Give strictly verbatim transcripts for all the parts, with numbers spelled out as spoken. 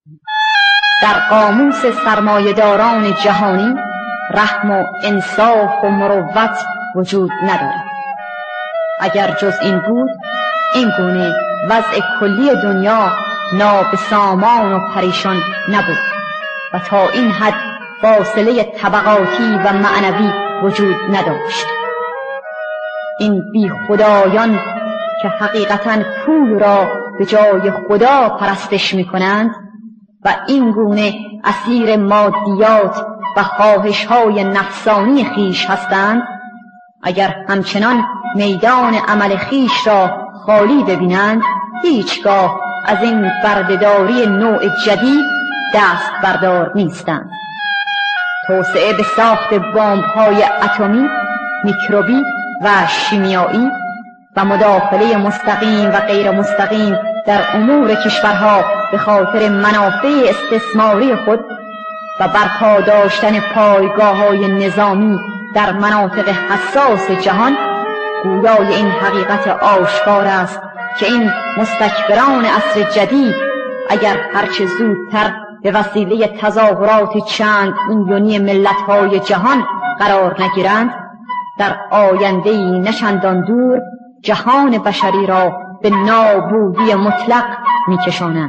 در قاموس سرمایه‌داران جهانی رحم و انصاف و مروت وجود ندارد. اگر جز این بود، این گونه وضع کلی دنیا نابسامان و پریشان نبود و تا این حد فاصله طبقاتی و معنوی وجود نداشت. این بی خدایان که حقیقتاً پول را به جای خدا پرستش می کنند و این گونه اسیر مادیات و خواهش‌های نفسانی خیش هستند، اگر همچنان میدان عمل خیش را خالی ببینند، هیچگاه از این بردهداری نوع جدید دست بردار نیستند. توسعه به ساخت بمب‌های اتمی، میکروبی و شیمیایی و مداخله مستقیم و غیر مستقیم در امور کشورها به خاطر منافع استثماری خود و برپا داشتن پایگاه‌های نظامی در مناطق حساس جهان گویای این حقیقت آشکار است که این مستکبران عصر جدید اگر هرچه زودتر به وسیله تظاهرات چند میلیونی ملت‌های جهان قرار نگیرند، در آینده‌ای نه چندان دور جهان بشری را به نابودی مطلق می‌کشانند.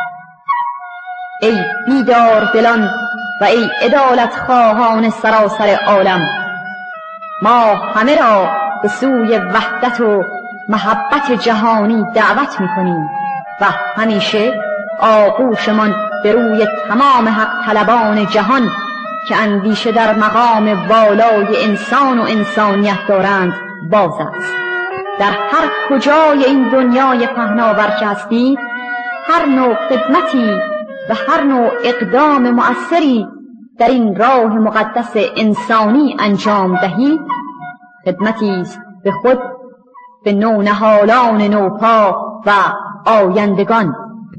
ای بیدار دلان و ای عدالت خواهان سراسر عالم، ما همه را به سوی وحدت و محبت جهانی دعوت می‌کنیم و همیشه آغوشمان به روی تمام حق طلبان جهان که اندیشه در مقام والای انسان و انسانیت دارند باز است. در هر کجای این دنیای پهناور که هستید، هر نوع خدمتی و هر نوع اقدام مؤثری در این راه مقدس انسانی انجام دهید، خدمتی است به خود، به نونهالان نوپا و آیندگان.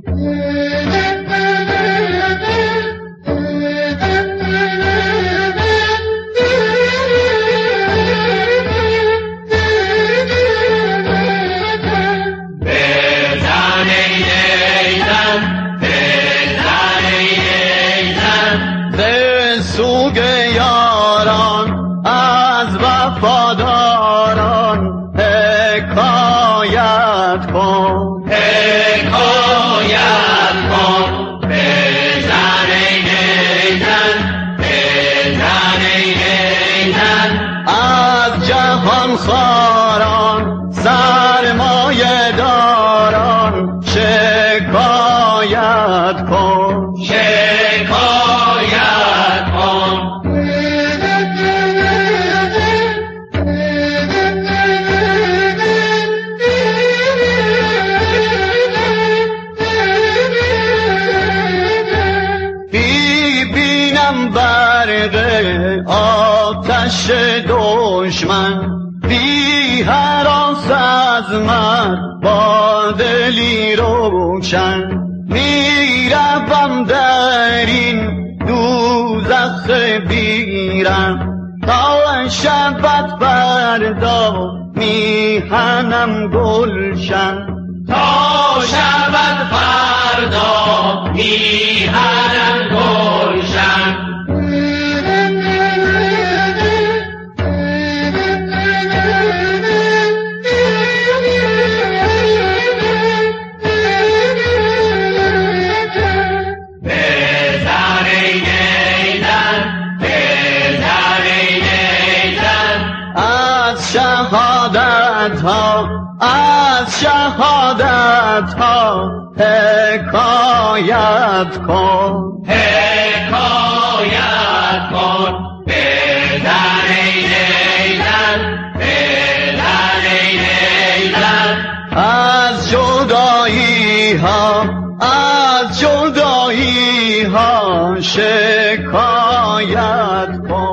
خاران سرمایه داران شکایت کن، شکایت کن. بی بینم برق آتش دشمن، بی هراس از من با دلی روشن، میروم در این دوزخ بیرم تا شبت فردا میهنم گلشن، تا شبت فردا میهنم گلشن. شهادت ها از شهادت ها حکایت کن، حکایت کن. بزن ای لیلن، بزن ای لیلن. از جدایی ها از جدایی ها شکایت کن.